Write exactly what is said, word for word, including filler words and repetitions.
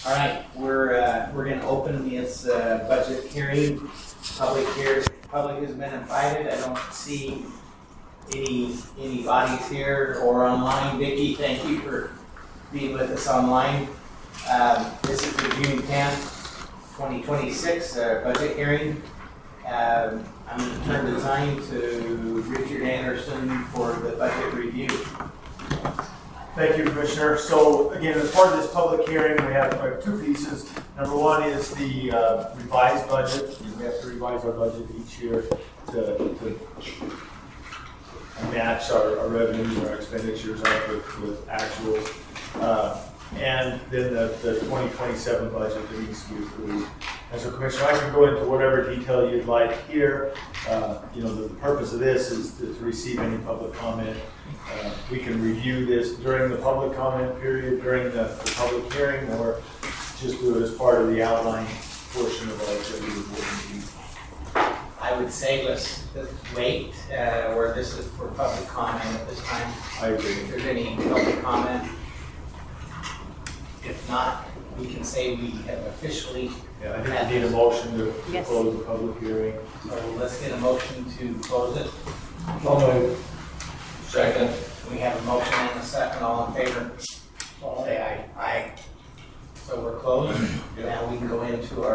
All right, we're, uh, we're gonna open this, uh, budget hearing. Public here, public has been invited. I don't see any, any bodies here or online. Vicki, thank you for being with us online. Um, this is the June tenth, twenty twenty-six, uh, budget hearing. Um, I'm gonna turn the time to Richard Anderson for the budget review. Thank you, Commissioner. So again, as part of this public hearing, we have uh, two pieces. Number one is the uh, revised budget. We have to revise our budget each year to, to match our, our revenues and our expenditures up with, with actuals. Uh, and then the, the twenty twenty-seven budget that needs to be approved. And so, Commissioner, I can go into whatever detail you'd like here. Uh, you know, the, the purpose of this is to, to receive any public comment. Uh, we can review this during the public comment period, during the, the public hearing, or just do it as part of the outline portion of our executive board meeting. I would say let's, let's wait, uh, where this is for public comment at this time. I agree. If there's any public comment. If not, we can say we have officially. Yeah, I think we need a motion to, to Yes. close the public hearing. So let's get a motion to close it. So moved. Second. We have a motion and a second, all in favor?